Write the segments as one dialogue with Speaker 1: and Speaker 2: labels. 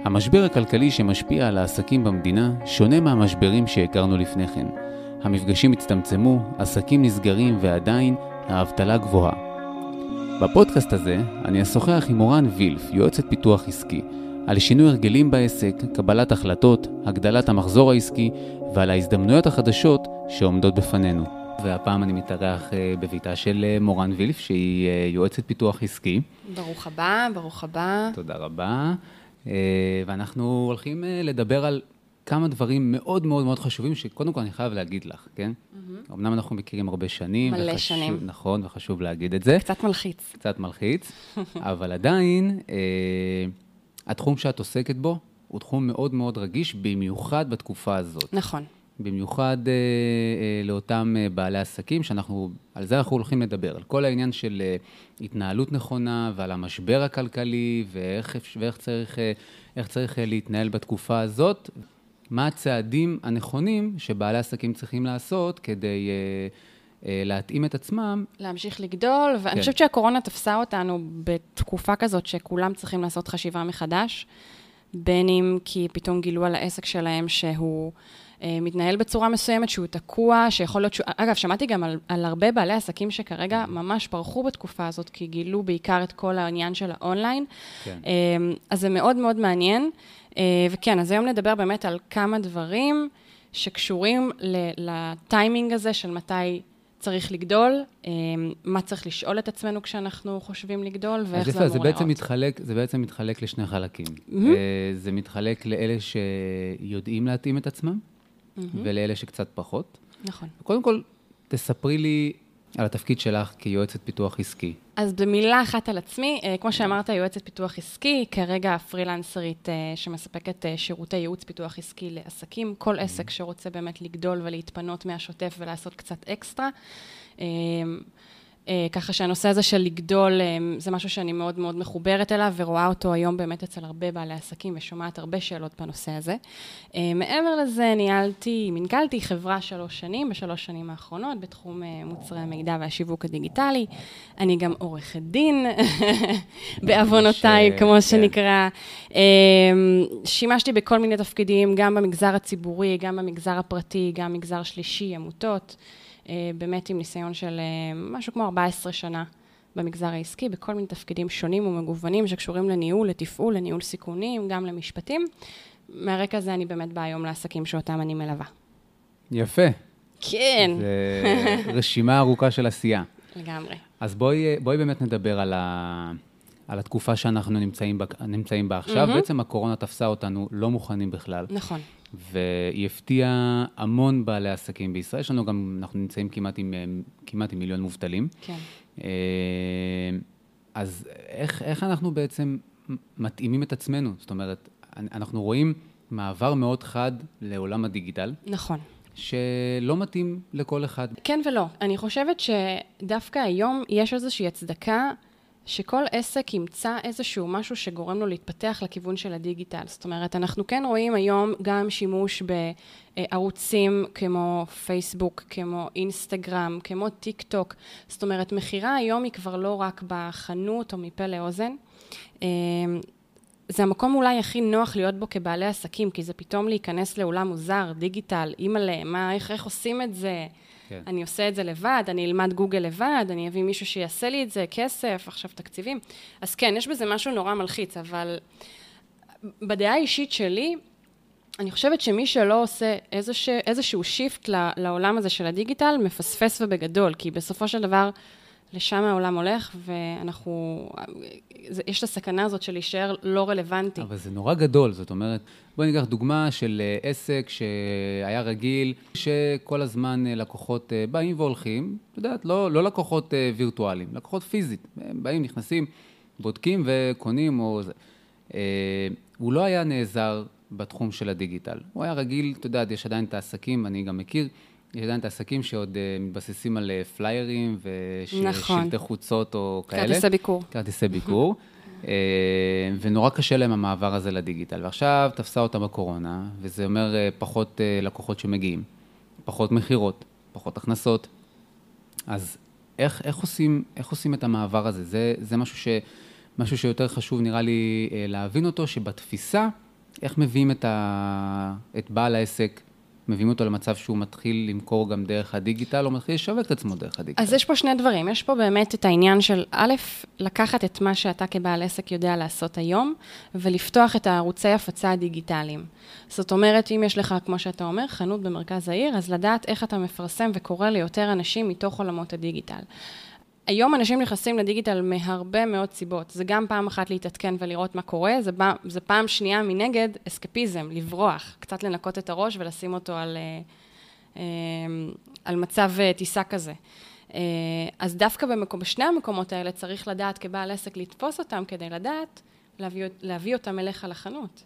Speaker 1: המשבר הכלכלי שמשפיע על העסקים במדינה שונה מהמשברים שהכרנו לפני כן. המפגשים הצטמצמו, עסקים נסגרים ועדיין האבטלה גבוהה. בפודקאסט הזה אני אשוחח עם מורן וילף, יועצת פיתוח עסקי, על שינוי הרגלים בעסק, קבלת החלטות, הגדלת המחזור העסקי ועל ההזדמנויות החדשות שעומדות בפנינו. והפעם אני מתארח בביתה של מורן וילף, שהיא יועצת פיתוח עסקי.
Speaker 2: ברוך הבא, ברוך הבא.
Speaker 1: תודה רבה. ואנחנו הולכים לדבר על כמה דברים מאוד מאוד מאוד חשובים, שקודם כל אני חייב להגיד לך, כן? אמנם אנחנו מכירים הרבה שנים.
Speaker 2: מלא שנים.
Speaker 1: נכון, וחשוב להגיד את זה.
Speaker 2: קצת מלחיץ.
Speaker 1: קצת מלחיץ, אבל עדיין, התחום שאת עוסקת בו, הוא תחום מאוד מאוד רגיש, במיוחד בתקופה הזאת.
Speaker 2: נכון.
Speaker 1: במיוחד לאותם בעלי עסקים, על זה אנחנו הולכים לדבר, על כל העניין של התנהלות נכונה, ועל המשבר הכלכלי, ואיך צריך להתנהל בתקופה הזאת, מה הצעדים הנכונים שבעלי עסקים צריכים לעשות, כדי להתאים את עצמם.
Speaker 2: להמשיך לגדול, ואני חושבת שהקורונה תפסה אותנו בתקופה כזאת, שכולם צריכים לעשות חשיבה מחדש, בין אם כי פתאום גילו על העסק שלהם שהוא מתנהל בצורה מסוימת, שהוא תקוע, שיכול להיות אגב, שמעתי גם על הרבה בעלי עסקים שכרגע ממש פרחו בתקופה הזאת, כי גילו בעיקר את כל העניין של האונליין. כן. אז זה מאוד מאוד מעניין. וכן, אז היום נדבר באמת על כמה דברים שקשורים לטיימינג הזה של מתי צריך לגדול, מה צריך לשאול את עצמנו כשאנחנו חושבים לגדול, ואיך זה אמור לראות.
Speaker 1: זה בעצם מתחלק לשני חלקים. זה מתחלק לאלה שיודעים להתאים את עצמם, ולאלה שקצת פחות.
Speaker 2: נכון.
Speaker 1: קודם כל, תספרי לי על התפקיד שלך כיועצת פיתוח עסקי.
Speaker 2: אז במילה אחת על עצמי, כמו שאמרת, יועצת פיתוח עסקי, כרגע הפרילנסרית שמספקת שירותי ייעוץ פיתוח עסקי לעסקים, כל עסק שרוצה באמת לגדול ולהתפנות מהשוטף ולעשות קצת אקסטרה. ככה שהנושא הזה של לגדול, זה משהו שאני מאוד מאוד מחוברת אליו, ורואה אותו היום באמת אצל הרבה בעלי עסקים, ושומעת הרבה שאלות בנושא הזה. מעבר לזה, מנכ"לתי חברה 3 שנים, ב3 שנים האחרונות, בתחום מוצרי המידע והשיווק הדיגיטלי. אני גם עורכת דין, בעוונותיי, כמו שנקרא. שימשתי בכל מיני תפקידים, גם במגזר הציבורי, גם במגזר הפרטי, גם מגזר שלישי, עמותות. באמת עם ניסיון של משהו כמו 14 שנה במגזר העסקי, בכל מיני תפקידים שונים ומגוונים שקשורים לניהול, לתפעול, לניהול סיכונים, גם למשפטים. מהרקע הזה אני באמת באה היום לעסקים שאותם אני מלווה.
Speaker 1: יפה.
Speaker 2: כן.
Speaker 1: זה רשימה ארוכה של עשייה.
Speaker 2: לגמרי.
Speaker 1: אז בואי באמת נדבר על התקופה שאנחנו נמצאים בה עכשיו. בעצם הקורונה תפסה אותנו לא מוכנים בכלל.
Speaker 2: נכון.
Speaker 1: והיא הפתיעה המון בעלי עסקים בישראל. אנחנו נמצאים כמעט עם מיליון מובטלים.
Speaker 2: כן.
Speaker 1: אז איך אנחנו בעצם מתאימים את עצמנו? זאת אומרת, אנחנו רואים מעבר מאוד חד לעולם הדיגיטל.
Speaker 2: נכון.
Speaker 1: שלא מתאים לכל אחד.
Speaker 2: כן ולא. אני חושבת שדווקא היום יש איזושהי הצדקה שכל עסק ימצא איזשהו משהו שגורם לו להתפתח לכיוון של הדיגיטל. זאת אומרת, אנחנו כן רואים היום גם שימוש בערוצים כמו פייסבוק, כמו אינסטגרם, כמו טיק טוק. זאת אומרת, מחירה היום היא כבר לא רק בחנות או מפה לאוזן. זה המקום אולי הכי נוח להיות בו כבעלי עסקים, כי זה פתאום להיכנס לעולם מוזר, דיגיטל, אימא'לה, איך עושים את זה? כן. אני עושה את זה לבד, אני אלמד גוגל לבד, אני אביא מישהו שיעשה לי את זה, כסף, עכשיו תקציבים. אז כן, יש בזה משהו נורא מלחיץ, אבל בדעה האישית שלי, אני חושבת שמי שלא עושה איזשהו שיפט לעולם הזה של הדיגיטל, מפספס ובגדול, כי בסופו של דבר, לשם העולם הולך, יש את הסכנה הזאת של להישאר לא רלוונטי.
Speaker 1: אבל זה נורא גדול, זאת אומרת, בואי ניקח דוגמה של עסק שהיה רגיל, שכל הזמן לקוחות באים והולכים, אתה יודעת, לא לקוחות וירטואליים, לקוחות פיזית, באים, נכנסים, בודקים וקונים, הוא לא היה נעזר בתחום של הדיגיטל. הוא היה רגיל, אתה יודעת, יש עדיין את העסקים, אני גם מכיר, יש עדיין את העסקים שעוד מתבססים על פליירים ושלטי חוצות או כאלה. כרטיסי ביקור. ונורא קשה להם המעבר הזה לדיגיטל. ועכשיו תפסה אותם הקורונה, וזה אומר פחות לקוחות שמגיעים, פחות מחירות, פחות הכנסות. אז איך עושים את המעבר הזה? זה משהו שיותר חשוב נראה לי להבין אותו, שבתפיסה איך מביאים את בעל העסק, מביאים אותו למצב שהוא מתחיל למכור גם דרך הדיגיטל, או מתחיל לשווק את עצמו דרך הדיגיטל?
Speaker 2: אז יש פה שני דברים. יש פה באמת את העניין של א', לקחת את מה שאתה כבעל עסק יודע לעשות היום, ולפתוח את הערוצי הפצה הדיגיטליים. זאת אומרת, אם יש לך, כמו שאתה אומר, חנות במרכז העיר, אז לדעת איך אתה מפרסם וקורא ליותר אנשים מתוך עולמות הדיגיטל. היום אנשים נכנסים לדיגיטל מהרבה מאוד סיבות. זה גם פעם אחת להתעדכן ולראות מה קורה, זה פעם שנייה מנגד אסקפיזם, לברוח, קצת לנקות את הראש ולשים אותו על מצב טיסה כזה. אז דווקא בשני המקומות האלה צריך לדעת כבעל עסק לתפוס אותם כדי לדעת להביא אותם אליך לחנות.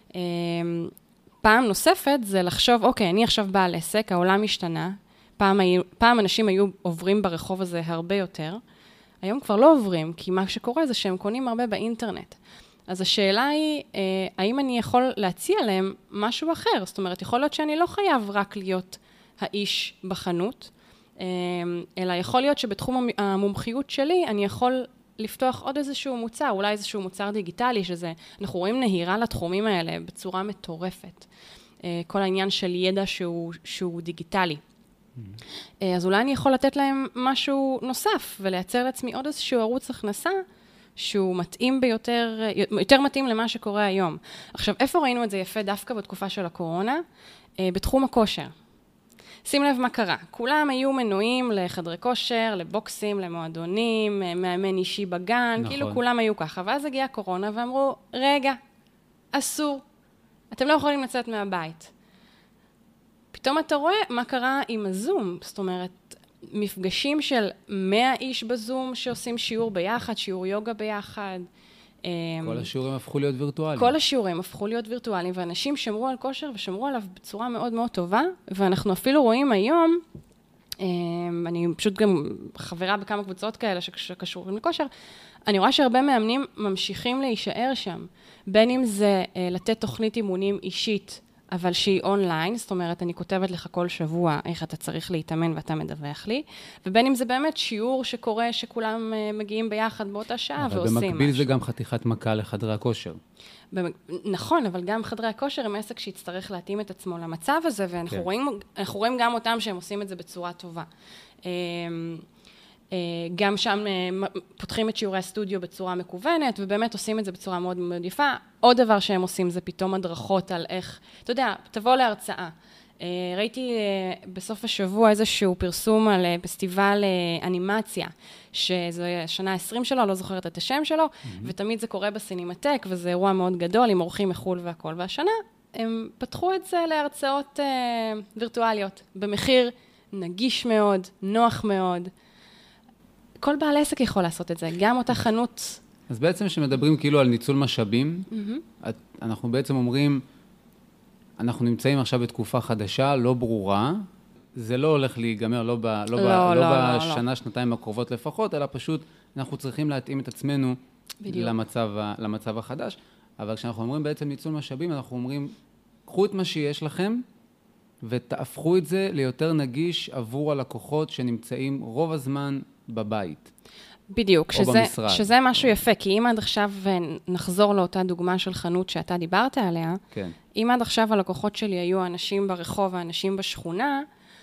Speaker 2: פעם נוספת זה לחשוב, אוקיי, אני עכשיו בעל עסק, העולם השתנה, פעם אנשים היו עוברים ברחוב הזה הרבה יותר, היום כבר לא עוברים, כי מה שקורה זה שהם קונים הרבה באינטרנט. אז השאלה היא, האם אני יכול להציע להם משהו אחר? זאת אומרת, יכול להיות שאני לא חייב רק להיות האיש בחנות, אלא יכול להיות שבתחום המומחיות שלי אני יכול לפתוח עוד איזשהו מוצר, אולי איזשהו מוצר דיגיטלי, שזה, אנחנו רואים נהירה לתחומים האלה בצורה מטורפת. כל העניין של ידע שהוא דיגיטלי. אז אולי אני יכול לתת להם משהו נוסף, ולייצר לעצמי עוד איזשהו ערוץ הכנסה, שהוא מתאים יותר מתאים למה שקורה היום. עכשיו, איפה ראינו את זה יפה דווקא בתקופה של הקורונה? בתחום הכושר. שים לב מה קרה. כולם היו מנויים לחדרי כושר, לבוקסים, למועדונים, מאמן אישי בגן, נכון. כאילו כולם היו ככה. ואז הגיעה הקורונה ואמרו, רגע, אסור. אתם לא יכולים לצאת מהבית. פתאום אתה רואה מה קרה עם הזום. זאת אומרת, מפגשים של 100 איש בזום שעושים שיעור ביחד, שיעור יוגה ביחד.
Speaker 1: כל השיעורים הפכו להיות וירטואליים.
Speaker 2: כל השיעורים הפכו להיות וירטואליים, ואנשים שמרו על כושר ושמרו עליו בצורה מאוד מאוד טובה, ואנחנו אפילו רואים היום, אני פשוט גם חברה בכמה קבוצות כאלה שקשורים לכושר, אני רואה שהרבה מאמנים ממשיכים להישאר שם, בין אם זה לתת תוכנית אימונים אישית, אבל שהיא אונליין, זאת אומרת, אני כותבת לך כל שבוע איך אתה צריך להתאמן ואתה מדווח לי, ובין אם זה באמת שיעור שקורה, שכולם מגיעים ביחד באותה שעה ועושים משהו.
Speaker 1: אבל במקביל זה גם חתיכת מכה לחדרי הכושר.
Speaker 2: נכון, אבל גם חדרי הכושר הם עסק שיצטרך להתאים את עצמו למצב הזה, ואנחנו רואים גם אותם שהם עושים את זה בצורה טובה. גם שם פותחים את שיעורי הסטודיו בצורה מקוונת, ובאמת עושים את זה בצורה מאוד מאוד יפה. עוד דבר שהם עושים זה פתאום הדרכות על איך, אתה יודע, תבוא להרצאה. ראיתי בסוף השבוע איזשהו פרסום על פסטיבל אנימציה, שזו השנה ה-20 שלו, לא זוכרת את השם שלו, ותמיד זה קורה בסינמטק, וזה אירוע מאוד גדול, עם אורחים מחול והכל. והשנה הם פתחו את זה להרצאות וירטואליות, במחיר נגיש מאוד, נוח מאוד. כל בעל עסק יכול לעשות את זה, גם אותה חנות.
Speaker 1: אז בעצם כשמדברים כאילו על ניצול משאבים, אנחנו בעצם אומרים, אנחנו נמצאים עכשיו בתקופה חדשה, לא ברורה, זה לא הולך להיגמר, לא בשנה, שנתיים הקרובות לפחות, אלא פשוט אנחנו צריכים להתאים את עצמנו למצב החדש. אבל כשאנחנו אומרים בעצם ניצול משאבים, אנחנו אומרים, קחו את מה שיש לכם, ותהפכו את זה ליותר נגיש עבור הלקוחות שנמצאים רוב הזמן בבית.
Speaker 2: בדיוק, שזה משהו יפה, כי אם עד עכשיו נחזור לאותה דוגמה של חנות שאתה דיברת עליה,
Speaker 1: כן.
Speaker 2: אם עד עכשיו הלקוחות שלי היו האנשים ברחוב, האנשים בשכונה,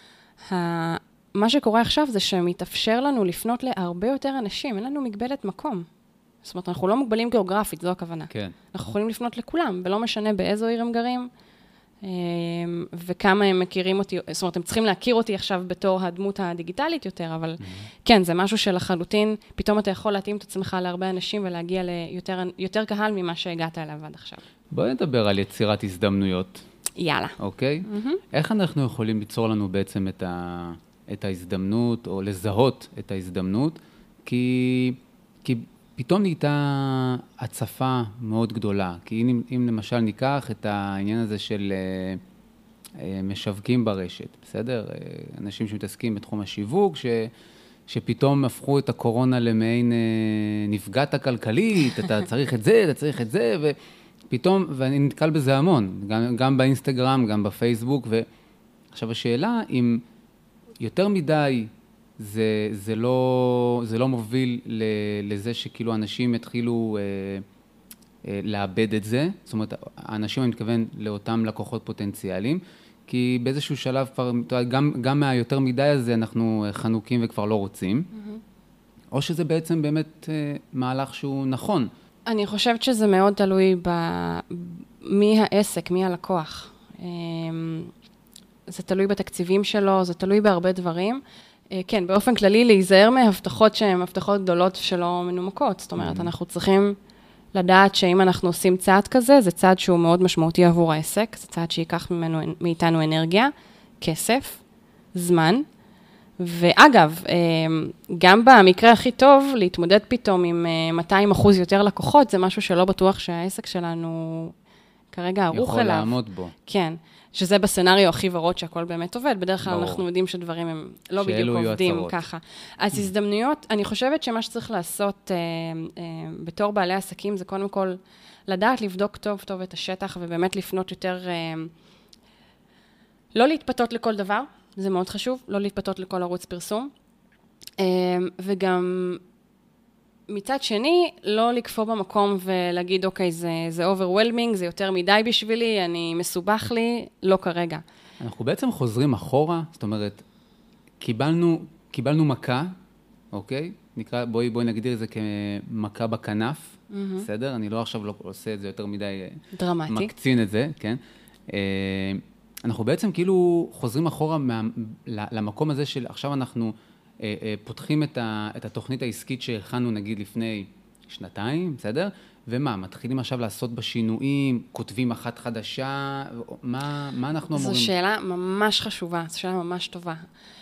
Speaker 2: מה שקורה עכשיו זה שמתאפשר לנו לפנות להרבה יותר אנשים, אין לנו מגבלת מקום. זאת אומרת, אנחנו לא מוגבלים גיאוגרפית, זו הכוונה.
Speaker 1: כן.
Speaker 2: אנחנו יכולים לפנות לכולם, ולא משנה באיזו עיר הם גרים, וכמה הם מכירים אותי, זאת אומרת, הם צריכים להכיר אותי עכשיו בתור הדמות הדיגיטלית יותר, אבל כן, זה משהו שלחלוטין, פתאום אתה יכול להתאים את עצמך להרבה אנשים ולהגיע ליותר קהל ממה שהגעת אליו עד עכשיו.
Speaker 1: בואי נדבר על יצירת הזדמנויות.
Speaker 2: יאללה.
Speaker 1: אוקיי? איך אנחנו יכולים ליצור לנו בעצם את ההזדמנות, או לזהות את ההזדמנות? כי פתאום נהייתה הצפה מאוד גדולה, כי אם למשל ניקח את העניין הזה של משווקים ברשת, בסדר? אנשים שמתעסקים בתחום השיווק, שפתאום הפכו את הקורונה למעין נפגעת הכלכלית, אתה צריך את זה, אתה צריך את זה, ופתאום, ואני נתקל בזה המון, גם באינסטגרם, גם בפייסבוק, ועכשיו השאלה, אם יותר מדי, זה לא מוביל לזה שכאילו אנשים התחילו לאבד את זה, זאת אומרת, האנשים, אני מתכוון לאותם לקוחות פוטנציאליים, כי באיזשהו שלב כבר, גם מהיותר מדי הזה אנחנו חנוקים וכבר לא רוצים, או שזה בעצם באמת מהלך שהוא נכון.
Speaker 2: אני חושבת שזה מאוד תלוי מי העסק, מי הלקוח. זה תלוי בתקציבים שלו, זה תלוי בהרבה דברים. כן, באופן כללי להיזהר מהבטחות שהן הבטחות גדולות שלא מנומקות. זאת אומרת, אנחנו צריכים לדעת שאם אנחנו עושים צעד כזה, זה צעד שהוא מאוד משמעותי עבור העסק, זה צעד שיקח מאיתנו אנרגיה, כסף, זמן. ואגב, גם במקרה הכי טוב, להתמודד פתאום עם 200% יותר לקוחות, זה משהו שלא בטוח שהעסק שלנו כרגע ערוך אליו.
Speaker 1: יכול לעמוד בו.
Speaker 2: כן, שזה בסצנריו הכי ורוד שהכל באמת עובד. בדרך כלל אנחנו יודעים שדברים הם לא בדיוק עובדים ככה. אז הזדמנויות, אני חושבת שמה שצריך לעשות בתור בעלי עסקים, זה קודם כל לדעת לבדוק טוב טוב את השטח, ובאמת לפנות יותר, לא להתפתות לכל דבר, זה מאוד חשוב, לא להתפתות לכל ערוץ פרסום, וגם מצד שני, לא לקפוא במקום ולהגיד, אוקיי, זה overwhelming, זה יותר מדי בשבילי, אני מסובך לי, לא כרגע.
Speaker 1: אנחנו בעצם חוזרים אחורה, זאת אומרת, קיבלנו מכה, אוקיי? נקרא, בואי נגדיר את זה כמכה בכנף, בסדר? אני לא עכשיו לא עושה את זה יותר מדי
Speaker 2: דרמטי.
Speaker 1: מקצין את זה, כן? אנחנו בעצם כאילו חוזרים אחורה למקום הזה של עכשיו אנחנו פותחים את התוכנית העסקית שהכנו נגיד לפני שנתיים, בסדר? ומה, מתחילים עכשיו לעשות בשינויים, כותבים אחת חדשה, מה אנחנו אמורים?
Speaker 2: זו שאלה ממש חשובה, זו שאלה ממש טובה.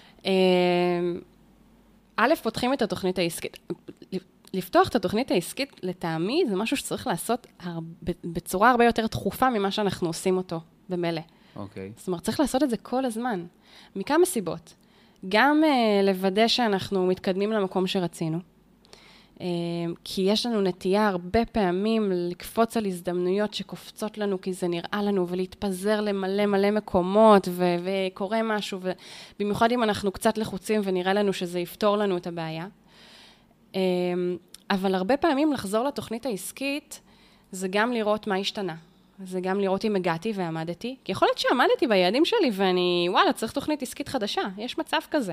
Speaker 2: א', פותחים את התוכנית העסקית. לפתוח את התוכנית העסקית, לטעמי, זה משהו שצריך לעשות בצורה הרבה יותר דחופה ממה שאנחנו עושים אותו במלא.
Speaker 1: אוקיי.
Speaker 2: זאת אומרת, צריך לעשות את זה כל הזמן, מכמה סיבות. גם לוודא שאנחנו מתקדמים למקום שרצינו, כי יש לנו נטייה הרבה פעמים לקפוץ על הזדמנויות שקופצות לנו, כי זה נראה לנו, ולהתפזר למלא מלא מקומות, וקורה משהו, ובמיוחד אם אנחנו קצת לחוצים ונראה לנו שזה יפתור לנו את הבעיה. אבל הרבה פעמים לחזור לתוכנית העסקית, זה גם לראות מה השתנה. זה גם לראות אם הגעתי ועמדתי, כי יכול להיות שעמדתי ביעדים שלי, ואני, וואלה, צריך תוכנית עסקית חדשה, יש מצב כזה.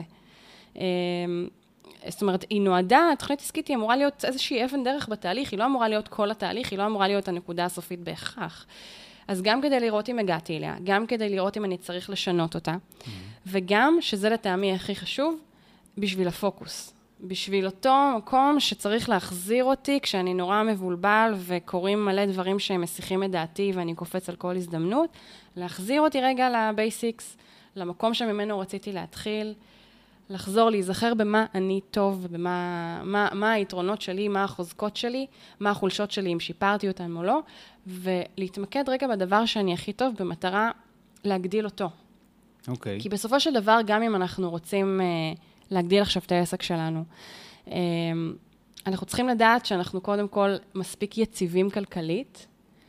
Speaker 2: זאת אומרת, היא נועדה, התוכנית עסקית היא אמורה להיות איזושהי אבן דרך בתהליך, היא לא אמורה להיות כל התהליך, היא לא אמורה להיות הנקודה הסופית בהכרח. אז גם כדי לראות אם הגעתי אליה, גם כדי לראות אם אני צריך לשנות אותה, וגם, שזה לטעמי הכי חשוב, בשביל הפוקוס. בשביל אותו מקום שצריך להחזיר אותי כשאני נורא מבולבל וקוראים מלא דברים שהם מסיחים את דעתי ואני קופץ על כל הזדמנות, להחזיר אותי רגע לבייסיקס, למקום שממנו רציתי להתחיל, לחזור, להיזכר במה אני טוב ומה היתרונות שלי, מה החוזקות שלי, מה החולשות שלי, אם שיפרתי אותן או לא, ולהתמקד רגע בדבר שאני הכי טוב במטרה להגדיל אותו.
Speaker 1: אוקיי.
Speaker 2: כי בסופו של דבר, גם אם אנחנו רוצים להגדיל עכשיו את העסק שלנו, אנחנו צריכים לדעת שאנחנו קודם כל מספיק יציבים כלכלית,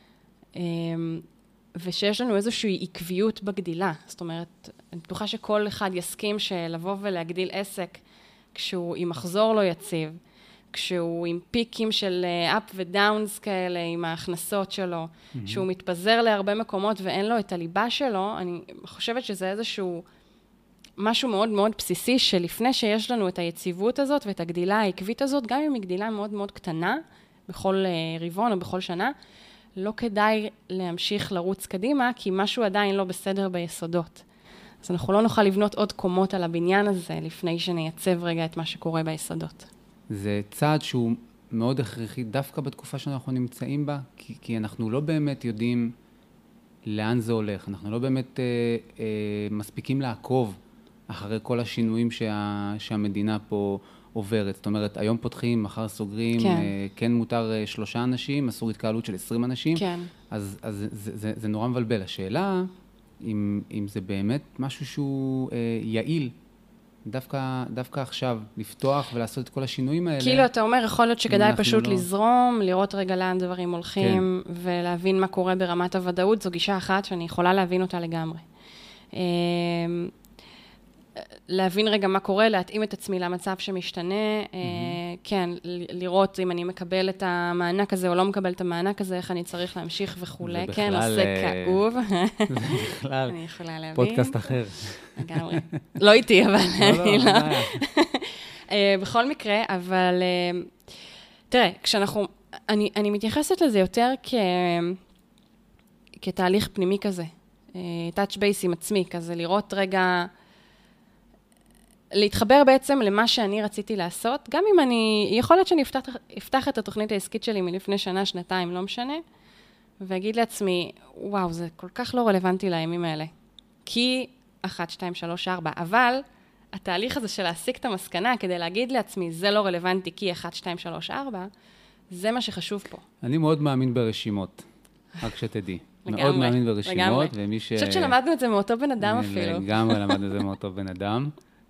Speaker 2: ושיש לנו איזושהי עקביות בגדילה. זאת אומרת, אני בטוחה שכל אחד יסכים שלבוא ולהגדיל עסק, כשהוא עם מחזור לא יציב, כשהוא עם פיקים של up ודאונס כאלה, עם ההכנסות שלו, שהוא מתפזר להרבה מקומות ואין לו את הליבה שלו, אני חושבת שזה איזשהו משהו מאוד מאוד בסיסי, שלפני שיש לנו את היציבות הזאת ואת הגדילה העקבית הזאת, גם אם היא גדילה מאוד מאוד קטנה, בכל רבעון או בכל שנה, לא כדאי להמשיך לרוץ קדימה, כי משהו עדיין לא בסדר ביסודות. אז אנחנו לא נוכל לבנות עוד קומות על הבניין הזה, לפני שנייצב רגע את מה שקורה ביסודות.
Speaker 1: זה צעד שהוא מאוד הכרחי, דווקא בתקופה שאנחנו נמצאים בה, כי אנחנו לא באמת יודעים לאן זה הולך, אנחנו לא באמת מספיקים לעקוב אחרי כל השינויים שהמדינה פה עוברת. זאת אומרת, היום פותחים, מחר סוגרים, כן מותר 3 אנשים, אסור התקהלות של 20 אנשים.
Speaker 2: כן.
Speaker 1: אז זה נורא מבלבל. השאלה, אם זה באמת משהו שהוא יעיל, דווקא עכשיו, לפתוח ולעשות את כל השינויים האלה.
Speaker 2: כאילו, אתה אומר, יכול להיות שכדאי פשוט לזרום, לראות רגע לאן דברים הולכים, ולהבין מה קורה ברמת הוודאות. זו גישה אחת שאני יכולה להבין אותה לגמרי. להבין רגע מה קורה, להתאים את עצמי למצב שמשתנה, כן, לראות אם אני מקבל את המענק הזה או לא מקבל את המענק הזה, איך אני צריך להמשיך וכולי, כן, נושא כאוב.
Speaker 1: זה בכלל
Speaker 2: אני יכולה להבין.
Speaker 1: פודקאסט אחר.
Speaker 2: לגמרי. לא איתי, אבל אני לא. בכל מקרה, אבל תראה, אני מתייחסת לזה יותר כתהליך פנימי כזה, touch base עם עצמי, כזה לראות רגע, להתחבר בעצם למה שאני רציתי לעשות, גם אם יכול להיות שאני אפתח את התוכנית העסקית שלי מלפני שנה, שנתיים, לא משנה, ואגיד לעצמי, וואו, זה כל כך לא רלוונטי לימים האלה. כי 1, 2, 3, 4, אבל התהליך הזה של להסיק את המסקנה, כדי להגיד לעצמי, זה לא רלוונטי כי 1, 2, 3, 4, זה מה שחשוב פה.
Speaker 1: אני מאוד מאמין ברשימות, רק שתדעי.
Speaker 2: לגמרי,
Speaker 1: מאוד מאמין ברשימות,
Speaker 2: אני חושבת שלמדנו את זה מאותו בן אדם אפילו.
Speaker 1: לגמרי למדנו את זה מאותו בן אדם.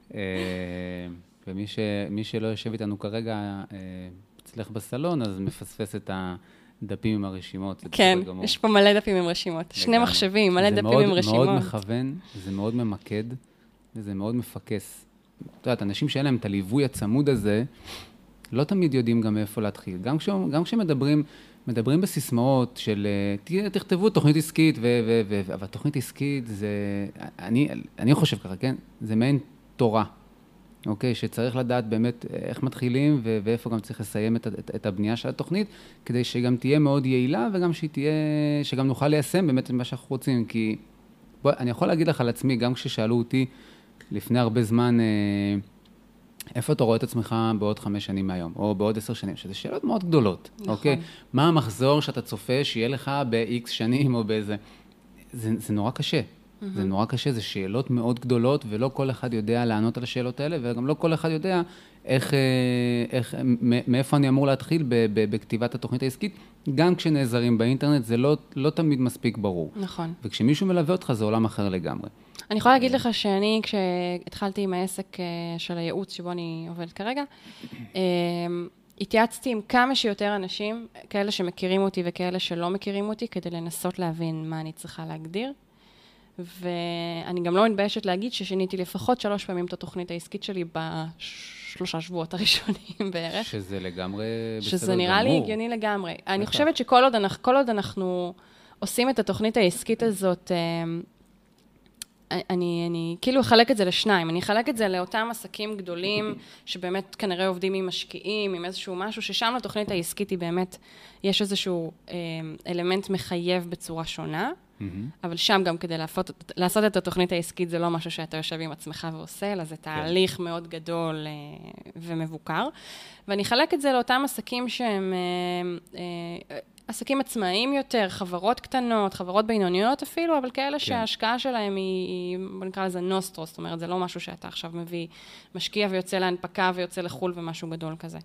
Speaker 1: ומי שלא יושב איתנו כרגע אצלך בסלון, אז מפספס את הדפים עם הרשימות.
Speaker 2: כן, יש פה מלא דפים עם רשימות. שני מחשבים, מלא דפים עם רשימות.
Speaker 1: זה מאוד מכוון, זה מאוד ממקד, וזה מאוד מפקס. את יודעת, אנשים שאין להם את הליווי הצמוד הזה, לא תמיד יודעים גם איפה להתחיל. גם כשמדברים בסיסמאות של, תכתבו תוכנית עסקית, אבל תוכנית עסקית זה, אני חושב ככה, כן? זה מעין תורה, אוקיי? שצריך לדעת באמת איך מתחילים ואיפה גם צריך לסיים את הבנייה של התוכנית, כדי שגם תהיה מאוד יעילה וגם שגם נוכל ליישם באמת את מה שאנחנו רוצים. כי אני יכול להגיד לך על עצמי, גם כששאלו אותי לפני הרבה זמן, איפה אתה רואה את עצמך בעוד 5 שנים מהיום, או בעוד 10 שנים, שזה שאלות מאוד גדולות, נכון. אוקיי? מה המחזור שאתה צופה שיהיה לך ב-X שנים או באיזה... זה נורא קשה. זה נורא קשה, זה שאלות מאוד גדולות, ולא כל אחד יודע לענות על השאלות האלה, וגם לא כל אחד יודע מאיפה אני אמור להתחיל בכתיבת התוכנית העסקית, גם כשנעזרים באינטרנט, זה לא תמיד מספיק ברור.
Speaker 2: נכון.
Speaker 1: וכשמישהו מלווה אותך, זה עולם אחר לגמרי.
Speaker 2: אני יכולה להגיד לך שאני, כשהתחלתי עם העסק של הייעוץ שבו אני עובדת כרגע, התייעצתי עם כמה שיותר אנשים, כאלה שמכירים אותי וכאלה שלא מכירים אותי, כדי לנסות להבין מה אני צריכה להגדיר. ואני גם לא מתביישת להגיד ששיניתי לפחות 3 פעמים את התוכנית העסקית שלי ב3 שבועות הראשונים בערך.
Speaker 1: שזה לגמרי בסדר גמור.
Speaker 2: שזה נראה לי הגיוני לגמרי. אני חושבת שכל עוד אנחנו עושים את התוכנית העסקית הזאת, אני כאילו אחלק את זה לשניים. אני אחלק את זה לאותם עסקים גדולים, שבאמת כנראה עובדים עם משקיעים, עם איזשהו משהו, ששם לתוכנית העסקית היא באמת, יש איזשהו אלמנט מחייב בצורה שונה, אבל שם גם כדי לעשות את התוכנית העסקית, זה לא משהו שאתה יושב עם עצמך ועושה, אלא זה תהליך מאוד גדול ומבוקר. ואני אחלק את זה לאותם עסקים שהם עסקים עצמאיים יותר, חברות קטנות, חברות בינוניות אפילו, אבל כאלה שההשקעה שלהם היא, בוא נקרא לזה נוסטרו, זאת אומרת, זה לא משהו שאתה עכשיו מביא משקיע ויוצא להנפקה ויוצא לחול ומשהו גדול כזה.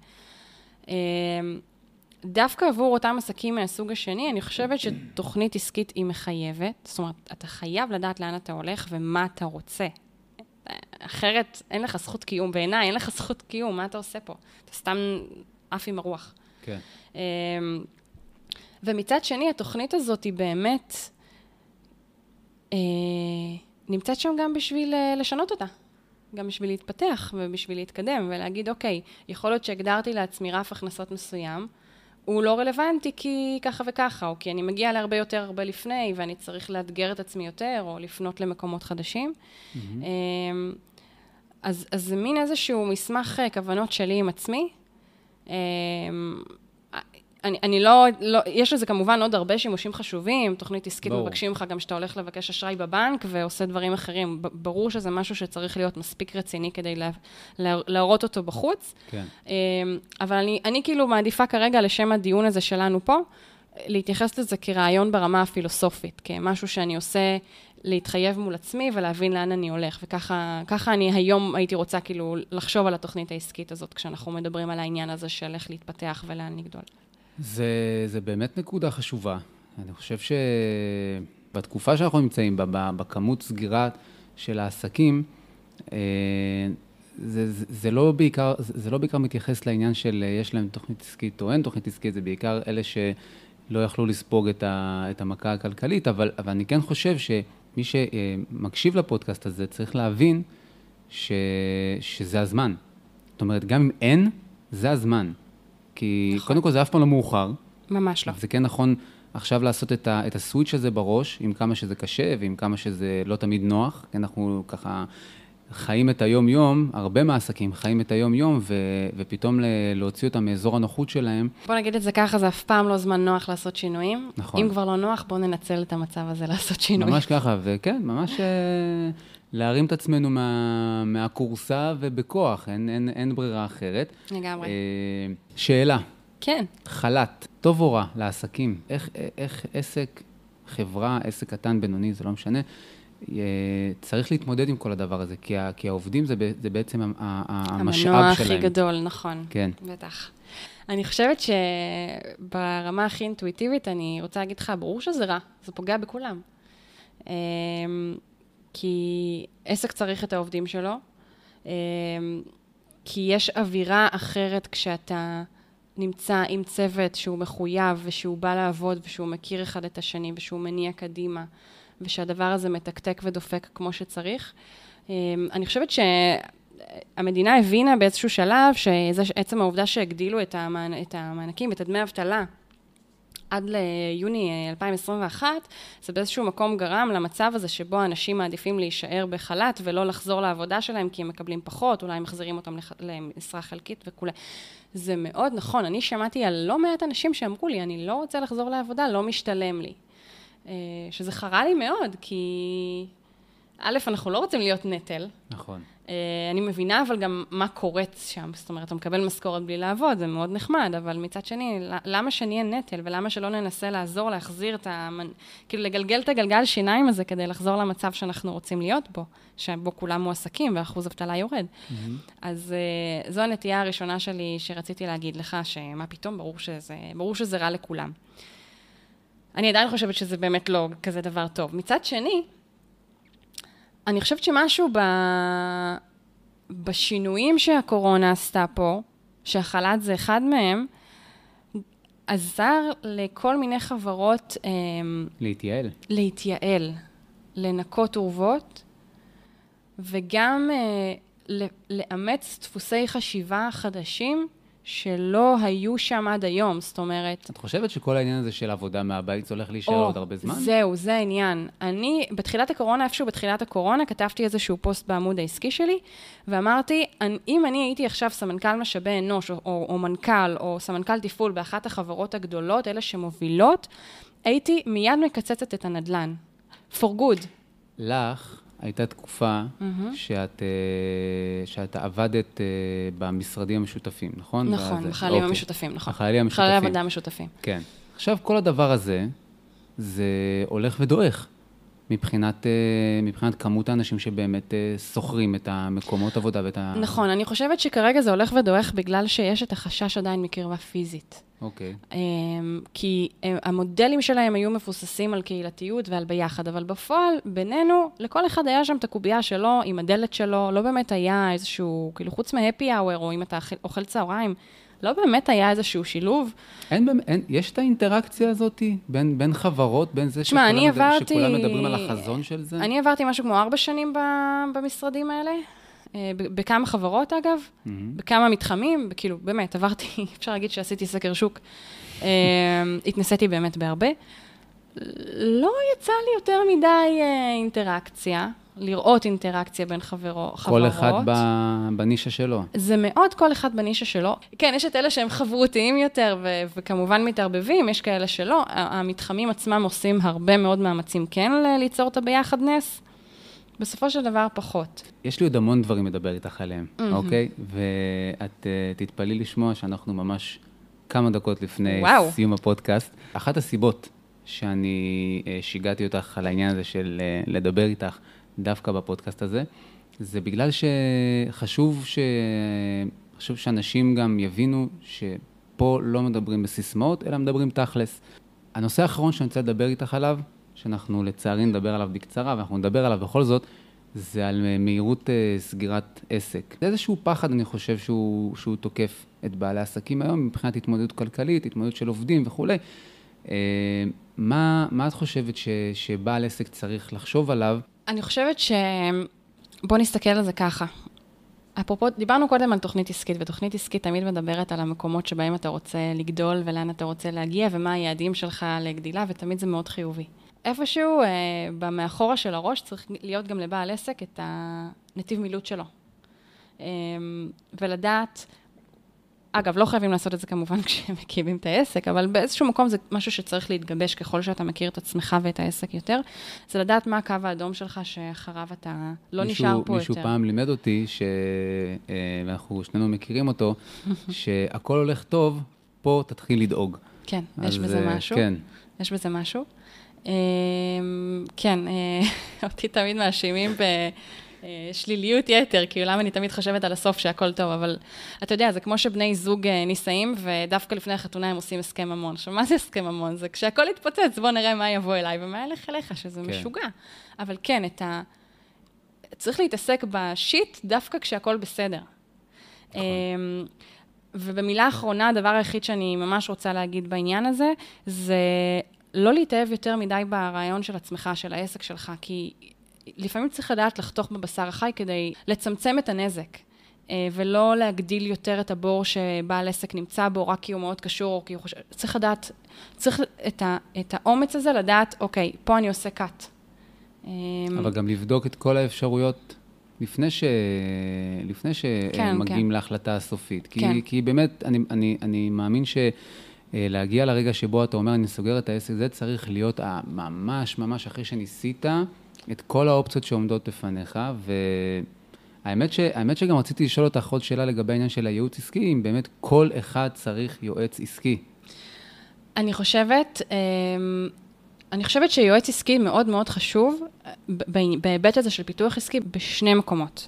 Speaker 2: דווקא עבור אותם עסקים מהסוג השני, אני חושבת שתוכנית עסקית היא מחייבת, זאת אומרת, אתה חייב לדעת לאן אתה הולך ומה אתה רוצה. אחרת, אין לך זכות קיום, בעיניי, אין לך זכות קיום, מה אתה עושה פה? אתה סתם עף עם הרוח.
Speaker 1: כן.
Speaker 2: ומצד שני, התוכנית הזאת היא באמת נמצאת שם גם בשביל לשנות אותה. גם בשביל להתפתח ובשביל להתקדם ולהגיד, אוקיי, יכול להיות שהגדרתי לעצמי רף הכנסות מסוים, הוא לא רלוונטי כי ככה וככה, או כי אני מגיעה להרבה יותר הרבה לפני, ואני צריך לאתגר את עצמי יותר, או לפנות למקומות חדשים. אז זה מין איזשהו מסמך כוונות שלי עם עצמי. אני לא, יש לזה כמובן עוד הרבה שימושים חשובים, תוכנית עסקית מבקשים לך גם שאתה הולך לבקש אשראי בבנק ועושה דברים אחרים. ברור שזה משהו שצריך להיות מספיק רציני כדי להראות אותו בחוץ. כן. אבל אני כאילו מעדיפה כרגע לשם הדיון הזה שלנו פה, להתייחס לזה כרעיון ברמה הפילוסופית, כמשהו שאני עושה להתחייב מול עצמי ולהבין לאן אני הולך. וככה אני היום הייתי רוצה כאילו לחשוב על התוכנית העסקית הזאת, כשאנחנו מדברים על העניין הזה של איך להתפתח ולאן לגדול.
Speaker 1: זה באמת נקודה חשובה. אני חושב שבתקופה שאנחנו נמצאים בה, בכמות סגירת של העסקים, זה לא בעיקר מתייחס לעניין של יש להם תוכנית עסקית או אין תוכנית עסקית, זה בעיקר אלה שלא יכלו לספוג את המכה הכלכלית, אבל אני כן חושב שמי שמקשיב לפודקאסט הזה צריך להבין שזה הזמן. זאת אומרת, גם אם אין, זה הזמן. כי נכון. קודם כל זה אף פעם לא מאוחר.
Speaker 2: ממש לא.
Speaker 1: זה כן נכון עכשיו לעשות את הסוויץ' הזה בראש, עם כמה שזה קשה ועם כמה שזה לא תמיד נוח, כי אנחנו ככה חיים את היום-יום, הרבה מהעסקים חיים את היום-יום, ופתאום להוציא אותם מאזור הנוחות שלהם.
Speaker 2: בוא נגיד את זה ככה, זה אף פעם לא זמן נוח לעשות שינויים.
Speaker 1: נכון.
Speaker 2: אם כבר לא נוח, בוא ננצל את המצב הזה לעשות שינויים.
Speaker 1: ממש ככה, וכן, ממש להרים את עצמנו מהקורסה ובכוח, אין ברירה אחרת.
Speaker 2: לגמרי.
Speaker 1: שאלה.
Speaker 2: כן.
Speaker 1: חל"ת, טוב או רע לעסקים? איך עסק, חברה, עסק קטן, בינוני, זה לא משנה, צריך להתמודד עם כל הדבר הזה, כי העובדים זה בעצם המשאב שלהם.
Speaker 2: המנוע הכי גדול, נכון.
Speaker 1: כן.
Speaker 2: בטח. אני חושבת שברמה הכי אינטואיטיבית, אני רוצה להגיד לך, ברור שזה רע, זה פוגע בכולם. כי עסק צריך את העובדים שלו, כי יש אווירה אחרת כשאתה נמצא עם צוות שהוא מחויב ושהוא בא לעבוד ושהוא מכיר אחד את השני ושהוא מניע קדימה ושהדבר הזה מתקתק ודופק כמו שצריך. אני חושבת שהמדינה הבינה באיזשהו שלב שעצם העובדה שהגדילו את המענקים ואת דמי אבטלה עד ליוני 2021, זה באיזשהו מקום גרם למצב הזה שבו אנשים מעדיפים להישאר בחל"ת ולא לחזור לעבודה שלהם כי הם מקבלים פחות, אולי מחזירים אותם למשרה חלקית וכו'. זה מאוד נכון, אני שמעתי על לא מעט אנשים שאמרו לי, אני לא רוצה לחזור לעבודה, לא משתלם לי. שזה חרה לי מאוד, כי א', אנחנו לא רוצים להיות נטל.
Speaker 1: נכון.
Speaker 2: אני מבינה אבל גם מה קורית שם, זאת אומרת, אתה מקבל משכורת בלי לעבוד, זה מאוד נחמד, אבל מצד שני, למה שנהיה נטל, ולמה שלא ננסה לעזור, להחזיר כאילו לגלגל את הגלגל שיניים הזה, כדי לחזור למצב שאנחנו רוצים להיות בו, שבו כולם מועסקים, ואחוז אבטלה יורד. אז זו הנטייה הראשונה שלי, שרציתי להגיד לך, שמה פתאום, ברור שזה רע לכולם. אני עדיין חושבת שזה באמת לא כזה דבר טוב. מצד שני, אני חושבת שמשהו בשינויים שהקורונה עשתה פה, שהחל"ת זה אחד מהם, עזר לכל מיני חברות להתייעל, לנקות אורוות, וגם לאמץ דפוסי חשיבה חדשים, שלא היו שם עד היום, זאת אומרת...
Speaker 1: את חושבת שכל העניין הזה של עבודה מהבית זה הולך להישאר עוד הרבה זמן?
Speaker 2: זהו, זה העניין. אני, איפשהו בתחילת הקורונה, כתבתי איזשהו פוסט בעמוד העסקי שלי, ואמרתי, אם אני הייתי עכשיו סמנכ"ל משאבי אנוש, או מנכ"ל, או סמנכ"ל תפעול באחת החברות הגדולות, אלה שמובילות, הייתי מיד מקצצת את הנדלן. For good.
Speaker 1: לך הייתה תקופה שאת עבדת במשרדים המשותפים, נכון?
Speaker 2: נכון, בחיילים המשותפים, נכון.
Speaker 1: בחיילים המשותפים.
Speaker 2: חיילי עבודה משותפים.
Speaker 1: כן. עכשיו, כל הדבר הזה, זה הולך ודועך, מבחינת כמות האנשים שבאמת סוחרים את המקומות עבודה ואת ה...
Speaker 2: נכון, אני חושבת שכרגע זה הולך ודועך בגלל שיש את החשש עדיין מקרבה פיזית.
Speaker 1: אוקיי.
Speaker 2: כי המודלים שלהם היו מבוססים על קהילתיות ועל ביחד, אבל בפועל, בינינו, לכל אחד היה שם את הקובייה שלו, עם הדלת שלו, לא באמת היה איזשהו, כאילו חוץ מהפי אאואר, או אם אתה אוכל צהריים, לא באמת היה איזשהו שילוב.
Speaker 1: יש את האינטראקציה הזאת בין חברות, בין זה שכולם מדברים על החזון של זה?
Speaker 2: אני עברתי משהו כמו 4 שנים במשרדים האלה, בכמה חברות אגב, בכמה מתחמים, כאילו באמת עברתי, אפשר להגיד שעשיתי סקר שוק, התנסיתי באמת בהרבה. לא יצא לי יותר מדי אינטראקציה, לראות אינטראקציה בין חברות.
Speaker 1: כל אחד בנישה שלו.
Speaker 2: זה מאוד כל אחד בנישה שלו. כן, יש את אלה שהם חברותיים יותר, וכמובן מתערבבים, יש כאלה שלא. המתחמים עצמם עושים הרבה מאוד מאמצים כן ליצור את הביחדנס, בסופו של דבר פחות.
Speaker 1: יש לי עוד המון דברים לדבר איתך עליהם, אוקיי? ואת תתפלאי לשמוע שאנחנו ממש כמה דקות לפני סיום הפודקאסט. אחת הסיבות שאני שיגעתי אותך על העניין הזה של לדבר איתך דווקא בפודקאסט הזה, זה בגלל שחשוב שאנשים גם יבינו שפה לא מדברים בסיסמאות, אלא מדברים תכלס. הנושא האחרון שאני רוצה לדבר איתך עליו, שאנחנו לצערי נדבר עליו בקצרה, ואנחנו נדבר עליו בכל זאת, זה על מהירות סגירת עסק. זה איזשהו פחד, אני חושב, שהוא תוקף את בעלי העסקים היום, מבחינת התמודדות כלכלית, התמודדות של עובדים וכו'. מה את חושבת שבעל עסק צריך לחשוב עליו?
Speaker 2: אני חושבת בוא נסתכל על זה ככה. אפרופו, דיברנו קודם על תוכנית עסקית, ותוכנית עסקית תמיד מדברת על המקומות שבהם אתה רוצה לגדול, ולאן אתה רוצה להגיע, ומה היעדים שלך לגדילה, ותמיד זה מאוד חיובי. איפשהו, במאחורה של הראש, צריך להיות גם לבעל עסק את הנתיב מילוט שלו. ולדעת, אגב, לא חייבים לעשות את זה כמובן כשמקימים את העסק, אבל באיזשהו מקום זה משהו שצריך להתגבש ככל שאתה מכיר את עצמך ואת העסק יותר, זה לדעת מה הקו האדום שלך שאחריו אתה לא נשאר פה
Speaker 1: מישהו
Speaker 2: יותר.
Speaker 1: פעם לימד אותי, ואנחנו שנינו מכירים אותו, שהכל הולך טוב, פה תתחיל לדאוג.
Speaker 2: כן, יש בזה משהו.
Speaker 1: כן.
Speaker 2: יש בזה משהו. כן, אותי תמיד מאשימים בשליליות יתר, כי למה אני תמיד חושבת על הסוף שהכל טוב, אבל אתה יודע, זה כמו שבני זוג נישאים, ודווקא לפני החתונה הם עושים הסכם ממון. עכשיו, מה זה הסכם ממון? זה כשהכל יתפוצץ, בוא נראה מה יבוא אליי, ומה ילך אליך, שזה משוגע. אבל כן, צריך להתעסק בשיט דווקא כשהכל בסדר. ובמילה האחרונה, הדבר היחיד שאני ממש רוצה להגיד בעניין הזה, זה לא להתאהב יותר מדי ברעיון של עצמך, של העסק שלך, כי לפעמים צריך לדעת לחתוך בבשר החי כדי לצמצם את הנזק, ולא להגדיל יותר את הבור שבעל עסק נמצא בו, רק כי הוא מאוד קשור, או כי הוא חושב, צריך לדעת, צריך את האומץ הזה לדעת, אוקיי, פה אני עושה קאט.
Speaker 1: אבל גם לבדוק את כל האפשרויות לפני שמגיעים להחלטה הסופית. כי באמת, אני מאמין להגיע לרגע שבו אתה אומר, אני סוגר את העסק, זה צריך להיות ממש אחרי שניסית את כל האופציות שעומדות בפניך, והאמת שגם רציתי לשאול אותך עוד שאלה לגבי העניין של הייעוץ עסקי, אם באמת כל אחד צריך יועץ עסקי.
Speaker 2: אני חושבת שיועץ עסקי מאוד מאוד חשוב, בהיבט הזה של פיתוח עסקי, בשני מקומות.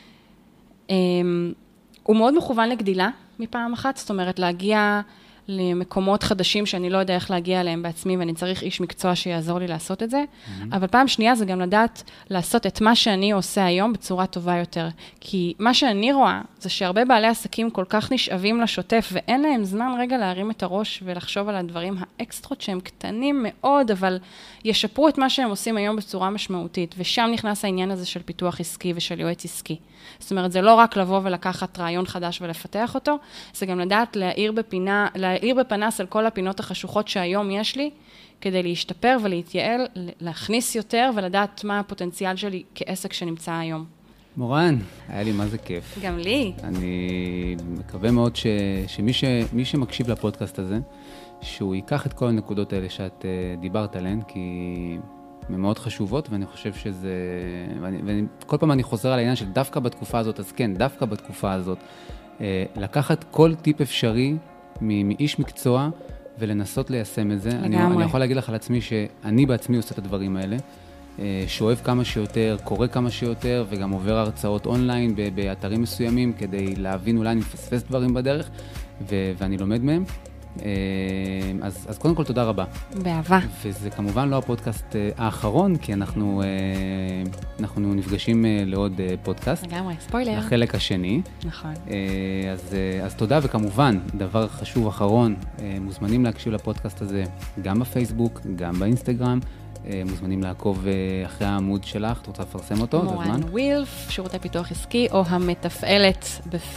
Speaker 2: הוא מאוד מכוון לגדילה מפעם אחת, זאת אומרת להגיע למקומות חדשים שאני לא יודע איך להגיע אליהם בעצמי, ואני צריך איש מקצוע שיעזור לי לעשות את זה. אבל פעם שנייה זה גם לדעת לעשות את מה שאני עושה היום בצורה טובה יותר. כי מה שאני רואה זה שהרבה בעלי עסקים כל כך נשאבים לשוטף, ואין להם זמן רגע להרים את הראש ולחשוב על הדברים האקסטרות שהם קטנים מאוד, אבל ישפרו את מה שהם עושים היום בצורה משמעותית. ושם נכנס העניין הזה של פיתוח עסקי ושל יועץ עסקי. זאת אומרת, זה לא רק לבוא ולקחת רעיון חדש ולפתח אותו, זה גם לדעת להאיר בפנס על כל הפינות החשוכות שהיום יש לי, כדי להשתפר ולהתייעל, להכניס יותר ולדעת מה הפוטנציאל שלי כעסק שנמצא היום.
Speaker 1: מורן, היה לי מה זה כיף.
Speaker 2: גם לי.
Speaker 1: אני מקווה מאוד שמי שמקשיב לפודקאסט הזה, שהוא ייקח את כל הנקודות האלה שאת דיברת עליהן, כי הן מאוד חשובות, ואני חושב שזה, וכל פעם אני חוזר על העניין של דווקא בתקופה הזאת, אז כן, דווקא בתקופה הזאת, לקחת כל טיפ אפשרי מאיש מקצוע, ולנסות ליישם את זה. אני יכול להגיד לך על עצמי שאני בעצמי עושה את הדברים האלה, שואב כמה שיותר, קורא כמה שיותר, וגם עובר הרצאות אונליין באתרים מסוימים, כדי להבין אולי אני מפספס דברים בדרך, ואני לומד מהם. אז קודם כל תודה רבה.
Speaker 2: באהבה.
Speaker 1: וזה כמובן לא הפודקאסט האחרון, כי אנחנו נפגשים לעוד פודקאסט.
Speaker 2: לגמרי, ספוילר.
Speaker 1: החלק השני.
Speaker 2: נכון.
Speaker 1: אז תודה, וכמובן, דבר חשוב אחרון, מוזמנים להקשיב לפודקאסט הזה גם בפייסבוק, גם באינסטגרם, מוזמנים לעקוב אחרי העמוד שלך, את רוצה לפרסם אותו?
Speaker 2: מורן וילף, שירותי פיתוח עסקי, או המתפעלת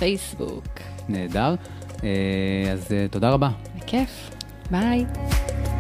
Speaker 2: בפייסבוק.
Speaker 1: נהדר. אז תודה רבה.
Speaker 2: בכיף. ביי.